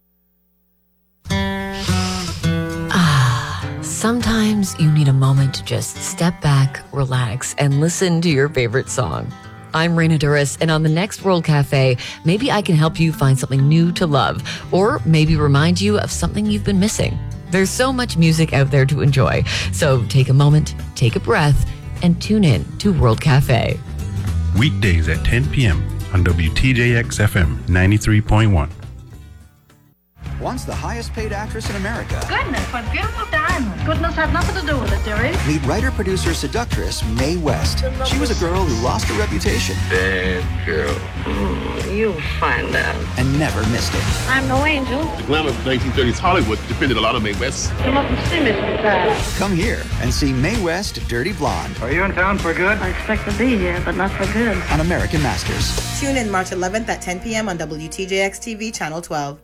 Sometimes you need a moment to just step back, relax, and listen to your favorite song. I'm Raina Duras, and on the next World Cafe, maybe I can help you find something new to love, or maybe remind you of something you've been missing. There's so much music out there to enjoy, so take a moment, take a breath, and tune in to World Cafe. Weekdays at ten p.m. on W T J X F M ninety-three point one. Once the highest paid actress in America. Goodness, what beautiful diamonds. Goodness had nothing to do with it, dearie. Meet writer-producer seductress Mae West. She was a girl who lost her reputation. Bad girl. Mm, you'll find out. And never missed it. I'm no angel. The glamour of nineteen thirties Hollywood depended a lot on Mae West. You mustn't see me sometimes. Come here and see Mae West, Dirty Blonde. Are you in town for good? I expect to be here, but not for good. On American Masters. Tune in March eleventh at ten p.m. on W T J X T V, Channel twelve.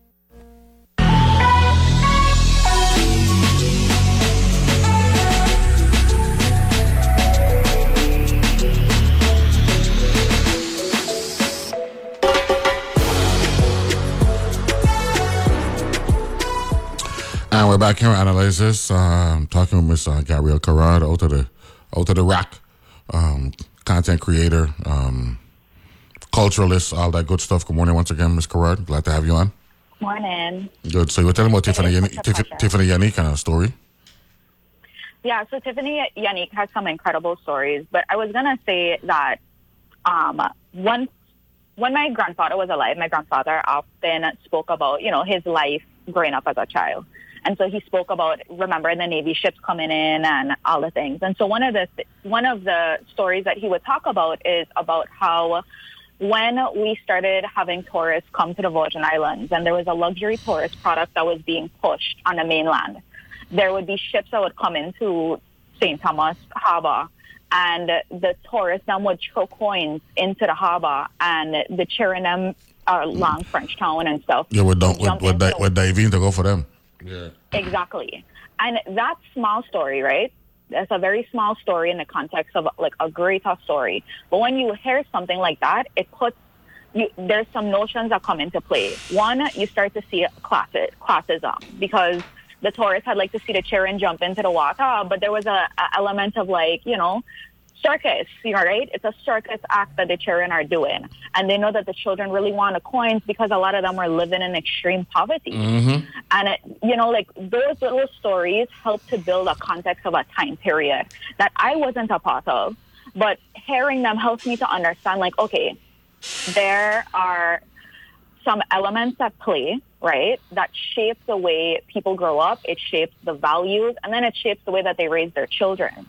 And we're back here on Analyze This. Uh, I'm talking with Miss uh, Gabrielle Carrard, out of the out of the rack, um, content creator, um, culturalist, all that good stuff. Good morning once again, Miss Carrard. Glad to have you on. Morning. Good. So you were telling about Tiffany Yannick, Tiff- Tiffany Yannick kind of story. Yeah, so Tiffany Yannick has some incredible stories, but I was gonna say that um, once when my grandfather was alive, my grandfather often spoke about, you know, his life growing up as a child. And so he spoke about remembering the Navy ships coming in and all the things. And so one of the one of the stories that he would talk about is about how when we started having tourists come to the Virgin Islands and there was a luxury tourist product that was being pushed on the mainland, there would be ships that would come into Saint Thomas Harbor, and the tourists then would throw coins into the harbor, and the cheering them uh, along Frenchtown and stuff. Yeah, we don't. We're, we're, di- we're diving to go for them. Yeah. Exactly. And that small story, right? That's a very small story in the context of like a greater story. But when you hear something like that, it puts you, there's some notions that come into play. One, you start to see classes, classism, because the tourists had like to see the children jump into the water, but there was a, a element of like, you know, circus, you know, right? It's a circus act that the children are doing. And they know that the children really want the coins because a lot of them were living in extreme poverty. Mm-hmm. And, it, you know, like those little stories help to build a context of a time period that I wasn't a part of, but hearing them helps me to understand, like, okay, there are some elements at play, right, that shape the way people grow up. It shapes the values, and then it shapes the way that they raise their children.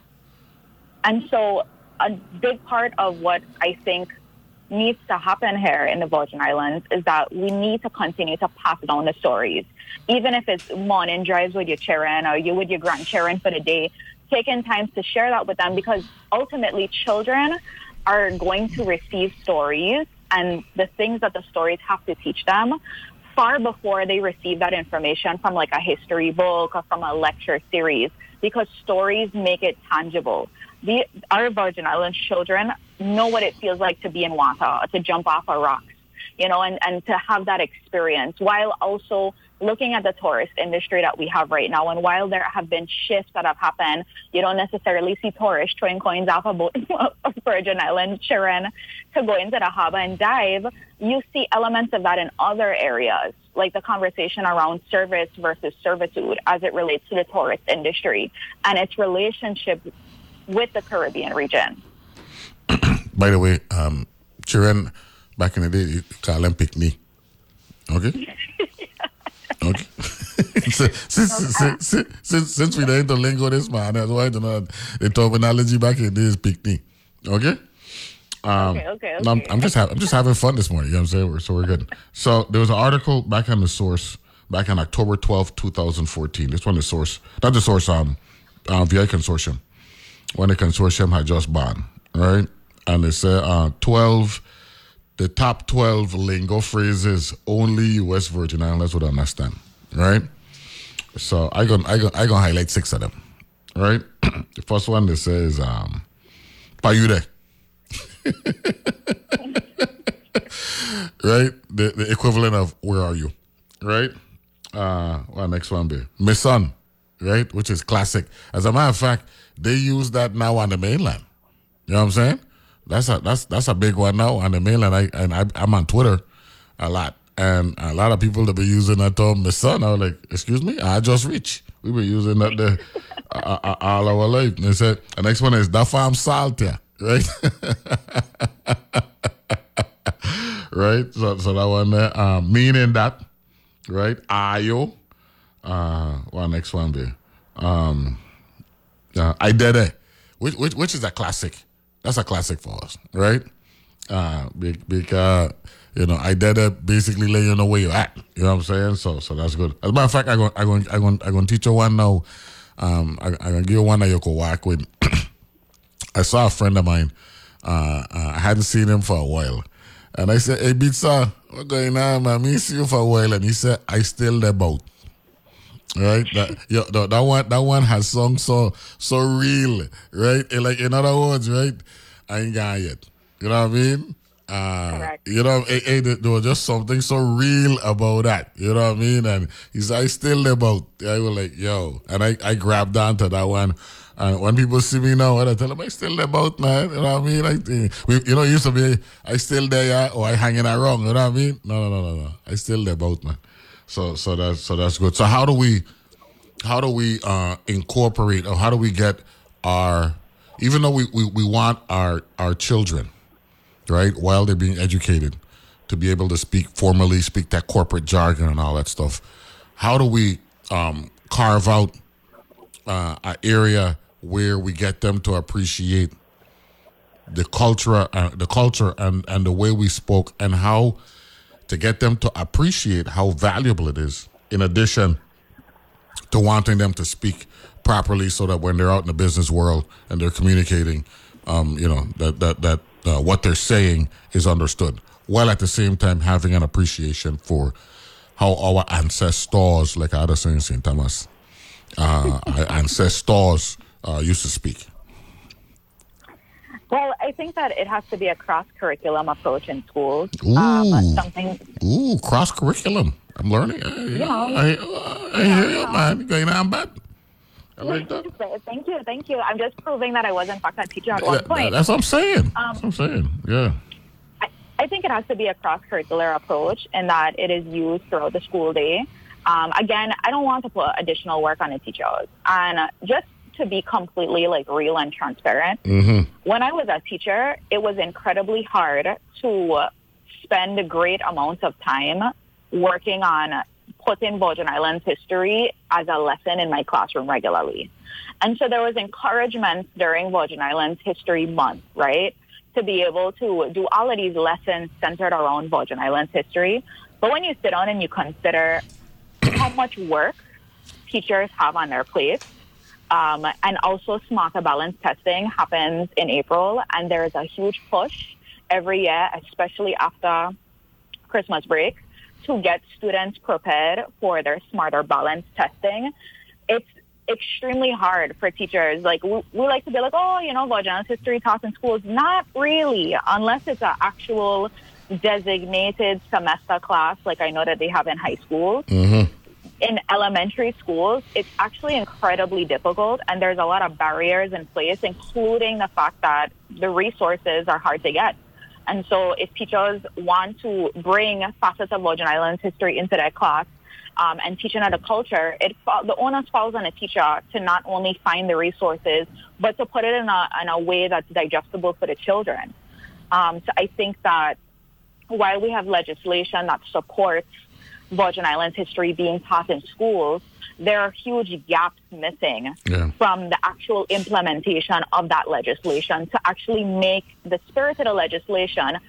And so a big part of what I think needs to happen here in the Virgin Islands is that we need to continue to pass down the stories. Even if it's morning drives with your children or you with your grandchildren for the day, taking time to share that with them, because ultimately children are going to receive stories and the things that the stories have to teach them far before they receive that information from like a history book or from a lecture series, because stories make it tangible. The, our Virgin Islands children know what it feels like to be in water, to jump off a rock, you know, and, and to have that experience, while also looking at the tourist industry that we have right now. And while there have been shifts that have happened, you don't necessarily see tourists throwing coins off a boat of Virgin Islands children to go into the harbor and dive. You see elements of that in other areas, like the conversation around service versus servitude as it relates to the tourist industry and its relationship with the Caribbean region. By the way, um, children back in the day, you call them pick-me. Okay? Okay. since, since, since, since, since we learned the lingo this man, that's why I don't know the terminology back in the day is pick-me. Okay? Um, okay, okay, okay. I'm, I'm just ha- I'm just having fun this morning. You know what I'm saying? We're, so we're good. So there was an article back on the source back on October twelfth, twenty fourteen. This one is source, not the source, um, uh, V I Consortium. When the consortium had just born, right? And they said uh, twelve, the top twelve lingo phrases only West Virgin Islanders would understand, right? So I gonna I gonna I gonna highlight six of them, right? The first one they say is um, "Payude," right? The the equivalent of "Where are you?" Right? Uh, what next one be? "My son," right? Which is classic. As a matter of fact, they use that now on the mainland. You know what I'm saying? That's a that's that's a big one now on the mainland. I and I, I'm on Twitter a lot, and a lot of people that be using that term. "My son," I was like, "Excuse me, I just reached." We were using that there uh, uh, all our life. And they said the next one is "Da farm salt here," right? Right. So so that one there, um, meaning that, right? Ayo. Uh, what next one be? Um, uh, I did it, which which which is a classic. That's a classic for us, right? Uh, because, you know, I did it basically let you know where you're at. You know what I'm saying? So so that's good. As a matter of fact, I'm going I'm going I'm going I'm going to teach you one now. Um, I, I'm going to give you one that you can work with. I saw a friend of mine. Uh, uh, I hadn't seen him for a while, and I said, "Hey, Bitsa, what's going on, man? Me see you for a while," and he said, "I still the boat." Right, that yo, that, that one, that one has sung so so real, right? And like in other words, right? I ain't got yet. You know what I mean? Uh, Correct. You know, it, it, there was just something so real about that. You know what I mean? And he said, "I still about." I was like, "Yo," and I, I grabbed onto that one. And when people see me now, I tell them, "I still about, man." You know what I mean? I, we, you know, it used to be, "I still there, yeah," or "I hanging around." You know what I mean? No, no, no, no, no. I still about, man. So so that's so that's good. So how do we how do we uh, incorporate or how do we get our, even though we, we, we want our our children, right, while they're being educated, to be able to speak formally, speak that corporate jargon and all that stuff, how do we um, carve out uh, an area where we get them to appreciate the culture, uh, the culture and, and the way we spoke, and how to get them to appreciate how valuable it is, in addition to wanting them to speak properly, so that when they're out in the business world and they're communicating, um, you know, that that that uh, what they're saying is understood, while at the same time having an appreciation for how our ancestors, like I had saying in Saint Thomas, uh, our ancestors uh, used to speak. Well, I think that it has to be a cross-curriculum approach in schools. Ooh, um, something. Ooh, cross-curriculum. I'm learning. I, you know, I, I, I hear you, man. Going on bad. I like that. Thank you, thank you. I'm just proving that I was, in fact, a teacher at one that, point. That's what I'm saying. Um, that's what I'm saying. Yeah. I, I think it has to be a cross-curricular approach, in that it is used throughout the school day. Um, again, I don't want to put additional work on the teachers. And just to be completely like real and transparent, mm-hmm. when I was a teacher, it was incredibly hard to spend great amounts of time working on putting Virgin Islands history as a lesson in my classroom regularly. And so there was encouragement during Virgin Islands History Month, right, to be able to do all of these lessons centered around Virgin Islands history. But when you sit down and you consider how much work teachers have on their plate, Um, and also SMARTA balance testing happens in April, and there is a huge push every year, especially after Christmas break, to get students prepared for their SMARTA balance testing. It's extremely hard for teachers. Like, we, we like to be like, oh, you know, Virgin Islands history taught in schools. Not really, unless it's an actual designated semester class, like I know that they have in high schools. Mm-hmm. In elementary schools, it's actually incredibly difficult, and there's a lot of barriers in place, including the fact that the resources are hard to get. And so if teachers want to bring facets of Virgin Islands history into their class um, and teach another culture, it the onus falls on a teacher to not only find the resources, but to put it in a, in a way that's digestible for the children. Um, so I think that while we have legislation that supports Virgin Islands history being taught in schools, there are huge gaps missing yeah. from the actual implementation of that legislation to actually make the spirit of the legislation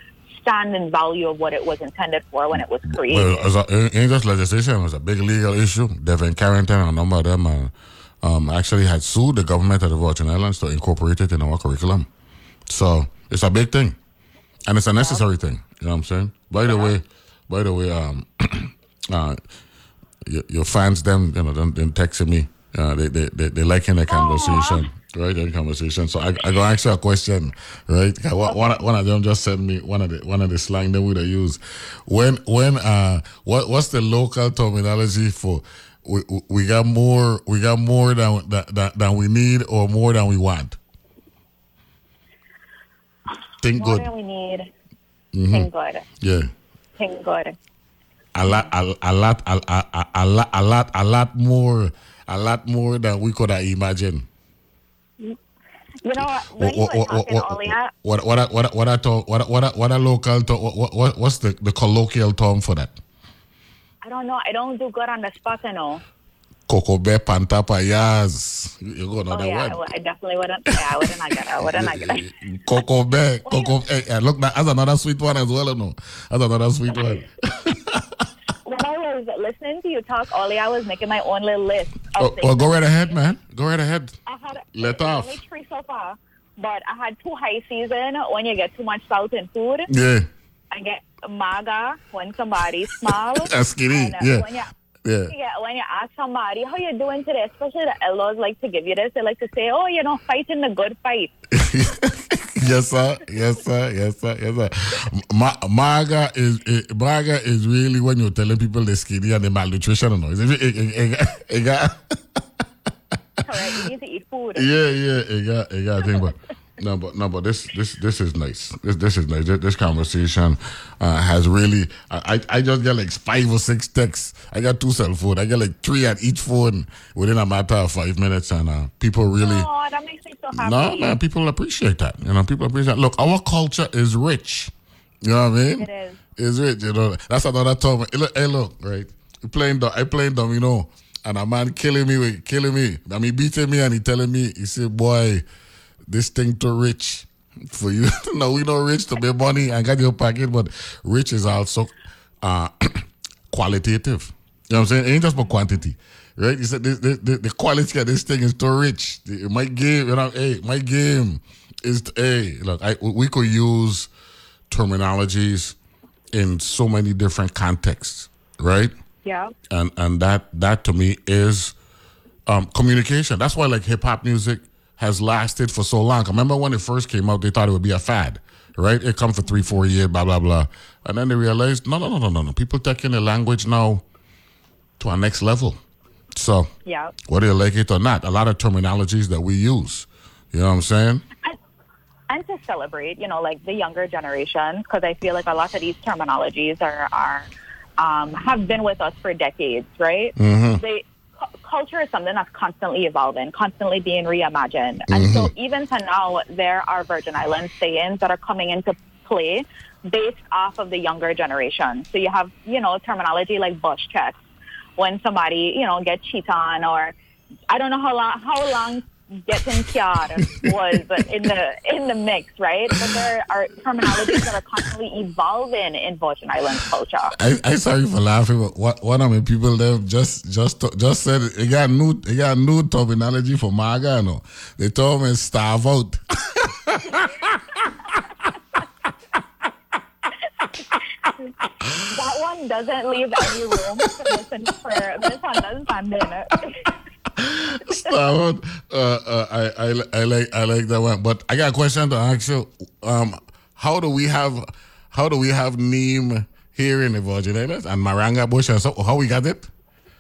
stand in value of what it was intended for when it was created. Well, as a, in just legislation, it was a big legal issue. Devin Carrington and a number of them uh, um, actually had sued the government of the Virgin Islands to incorporate it in our curriculum. So it's a big thing, and it's a necessary thing. You know what I'm saying? By the way, by the way, um, uh, your, your fans, them, you know, them, them texting me. Uh, they they they, they liking the conversation, oh. right? The conversation. So I I gonna ask you a question, right? One one, one of them just sent me one of the one of the slang that we use. When when uh what what's the local terminology for we we got more we got more than than, than we need or more than we want? Think more good. More than we need. Mm-hmm. Think good. Yeah. Think good. A lot, a, a lot, a, a, a lot, a lot, a lot more, a lot more than we could have imagined. You know, when you were talking earlier, what what what what I thought what what what a local what what what's the, the colloquial term for that? I don't know. I don't do good on the spot, you know. Coco Bear Pantapayas. You go another oh, yeah, one. I, I definitely wouldn't. Yeah, I wouldn't. I get. I wouldn't. I get. Coco Bear. Coco. Hey, look, that's another sweet one as well. No, that's another sweet one. When I was listening to you talk earlier, I was making my own little list. Oh, well, go right ahead, man. Go right ahead. I had let off. Only three so far, but I had two high season when you get too much salt in food. Yeah. I get maga when somebody's small. That's skinny. And, uh, yeah. When you, yeah. yeah. When you ask somebody how you doing today, especially the elders like to give you this. They like to say, "Oh, you know, fighting the good fight." Yes, sir. Yes, sir. Yes, sir. Yes, sir. Ma- Maga is it, Maga is really when you're telling people they're skinny and they're malnutrition or no. It, it, it, it, it got correct. You need to eat food. Yeah, yeah. It got it got thing, but no, but no, but this this this is nice. This this is nice. This, this conversation uh, has really. I I just get like five or six texts. I got two cell phones. I get like three at each phone within a matter of five minutes, and uh, people really. Oh, that makes me so happy. No, man, people appreciate that. You know, people appreciate that. Look, our culture is rich. You know what I mean? It is. It's rich, you know. That's another term. Hey, look, hey, look right? You playing I playing domino, and a man killing me, with, killing me. I mean, beating me, and he telling me, he said, boy, this thing too rich for you. No, we not rich to make money and get your pocket, but rich is also uh, qualitative. You know what I'm saying? It ain't just for quantity. Right? He said the, the, the quality of this thing is too rich. The, my game, you know, hey, my game is, hey, look, I, we could use terminologies in so many different contexts, right? Yeah. And and that that to me is um, communication. That's why like hip hop music has lasted for so long. I remember when it first came out, they thought it would be a fad, right? It come for three, four years, blah blah blah, and then they realized, no, no, no, no, no, no. People taking the language now to our next level. So, yeah. Whether you like it or not, a lot of terminologies that we use. You know what I'm saying? And, and to celebrate, you know, like the younger generation, because I feel like a lot of these terminologies are are um, have been with us for decades, right? Mm-hmm. They cu- culture is something that's constantly evolving, constantly being reimagined, mm-hmm. and so even to now, there are Virgin Islands sayings that are coming into play based off of the younger generation. So you have, you know, terminology like bush checks. When somebody, you know, get cheated on, or I don't know how long how long getting cured was in the in the mix, right? But there are terminologies that are constantly evolving in Virgin Islands culture. I, I sorry for laughing, but what one of my people there just just just said it got new it got new terminology for Maga. No, they told me starve out. That one doesn't leave any room for listen for misunderstanding. So, uh, uh, I, I I like I like that one, but I got a question to ask you. Um, how do we have how do we have Neem here in the Virgin Islands and Maranga Bush and so how we got it?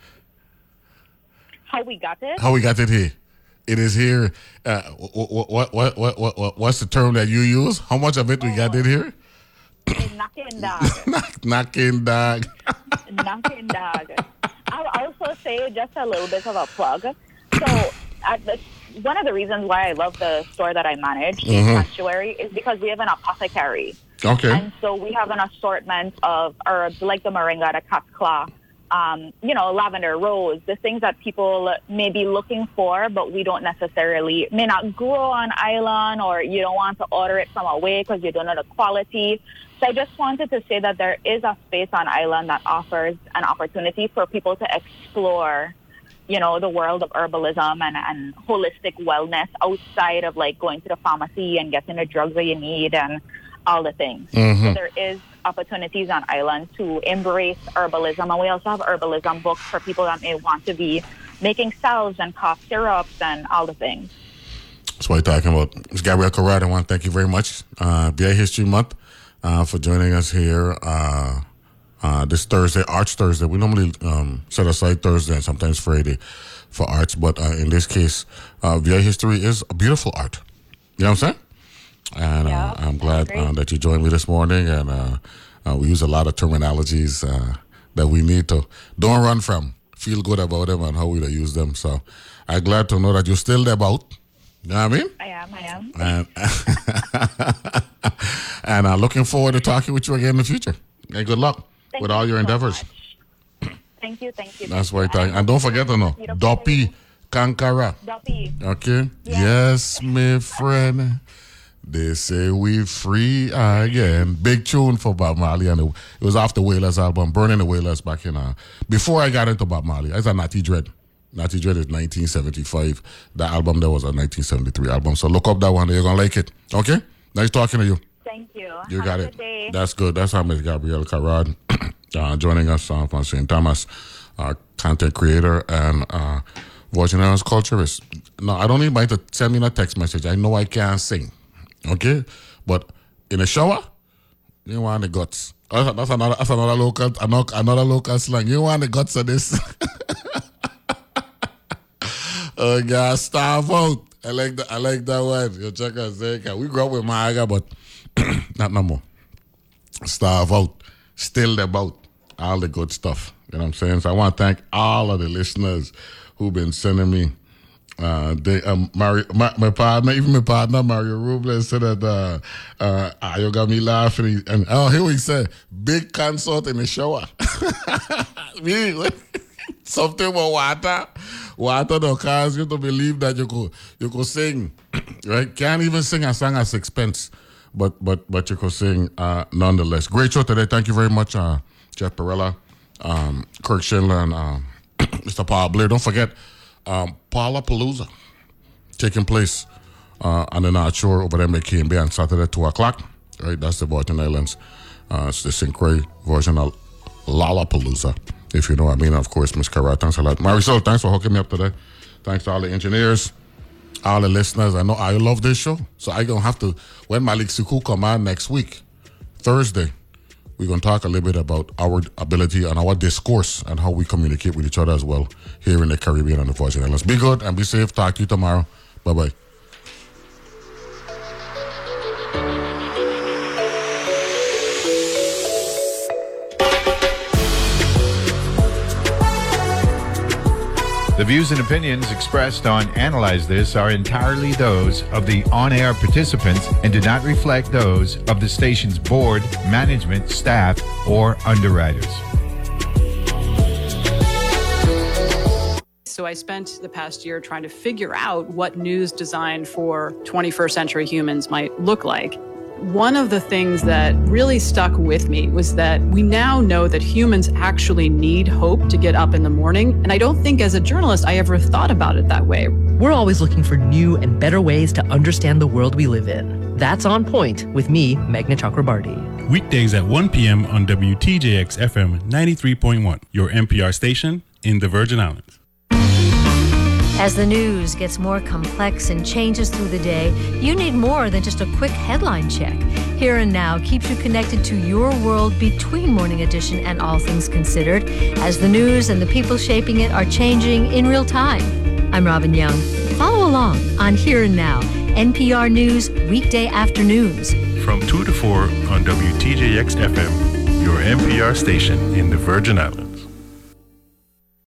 How we got it? How we got it here? It is here. Uh, what, what what what what what what's the term that you use? How much of it we got it here? Knocking dog. Knocking dog. Knocking dog. I'll also say just a little bit of a plug. So, at the, one of the reasons why I love the store that I manage, mm-hmm. Sanctuary, is because we have an apothecary. Okay. And so we have an assortment of herbs like the moringa, the cat's claw, um, you know, lavender, rose, the things that people may be looking for, but we don't necessarily, may not grow on island, or you don't want to order it from away because you don't know the quality. So So I just wanted to say that there is a space on island that offers an opportunity for people to explore, you know, the world of herbalism and, and holistic wellness outside of like going to the pharmacy and getting the drugs that you need and all the things. Mm-hmm. So there is opportunities on island to embrace herbalism. And we also have herbalism books for people that may want to be making salves and cough syrups and all the things. That's what we're talking about. Miz Gabrielle Carrad, I want to thank you very much. Uh, B I History Month uh, for joining us here uh, uh, this Thursday, Arts Thursday. We normally um, set aside Thursday and sometimes Friday for arts, but uh, in this case, uh, B I History is a beautiful art. You know what I'm saying? And yeah, uh, I'm glad uh, that you joined me this morning, and uh, uh, we use a lot of terminologies uh, that we need to don't run from, feel good about them and how we use them. So I'm glad to know that you're still there about. You know what I mean? I am, I am. And, and I'm uh, looking forward to talking with you again in the future. And good luck thank with all your so endeavors. Much. Thank you, thank you. That's why I thank. And don't forget to know, Doppy Kankara. Doppy. Okay? Yeah. Yes, my friend. They say we free again. Big tune for Bob Marley. And it was off the Wailers album, Burning the Wailers back in, uh, before I got into Bob Marley. I was a Natty Dread. Natty Dread is nineteen seventy-five. The album there was a nineteen seventy-three album. So look up that one. You're going to like it. Okay? Nice talking to you. Thank you. You Have got a it. Good day. That's good. That's how Miz Gabrielle Carrad uh, joining us uh, from Saint Thomas, uh, content creator and uh, Virgin Islands culturist. No, I don't need mine to send me a text message. I know I can't sing. Okay? But in a shower, you want the guts. That's, that's another that's another local another, another local slang. You want the guts of this. Oh God, starve out. I like that. I like that one. You check out Zeka. We grew up with Mahaga, but not no more. Starve out. Still about all the good stuff. You know what I'm saying? So I want to thank all of the listeners who've been sending me. Uh, they, um, Mario, my, my partner, even my partner, Mario Robles, said that uh, uh, ah, you got me laughing. And oh, here we say, big consort in the shower. Me, something about water. Water don't cause you to believe that you could you could sing, right? Can't even sing a song at sixpence, but but but you could sing uh, nonetheless. Great show today. Thank you very much, uh, Jeff Perella, um, Kirk Schindler, and uh, Mister Paul Blair. Don't forget um, Palooza taking place uh, on the North Shore over there in McKean Bay on Saturday at two o'clock. Right, that's the Virgin Islands. Uh, it's the Saint Croix version of Lollapalooza. If you know what I mean, of course, Miz Carrad, thanks a lot. Marisol, thanks for hooking me up today. Thanks to all the engineers, all the listeners. I know I love this show, so I'm going to have to, when Malik Suku come on next week, Thursday, we're going to talk a little bit about our ability and our discourse and how we communicate with each other as well here in the Caribbean and the Virgin Islands. Be good and be safe. Talk to you tomorrow. Bye-bye. The views and opinions expressed on Analyze This are entirely those of the on-air participants and do not reflect those of the station's board, management, staff, or underwriters. So I spent the past year trying to figure out what news designed for twenty-first century humans might look like. One of the things that really stuck with me was that we now know that humans actually need hope to get up in the morning. And I don't think as a journalist I ever thought about it that way. We're always looking for new and better ways to understand the world we live in. That's On Point with me, Meghna Chakrabarti. Weekdays at one p.m. on W T J X F M ninety-three point one, your N P R station in the Virgin Islands. As the news gets more complex and changes through the day, you need more than just a quick headline check. Here and Now keeps you connected to your world between Morning Edition and All Things Considered, as the news and the people shaping it are changing in real time. I'm Robin Young. Follow along on Here and Now, N P R News, weekday afternoons. From two to four on W T J X F M, your N P R station in the Virgin Islands.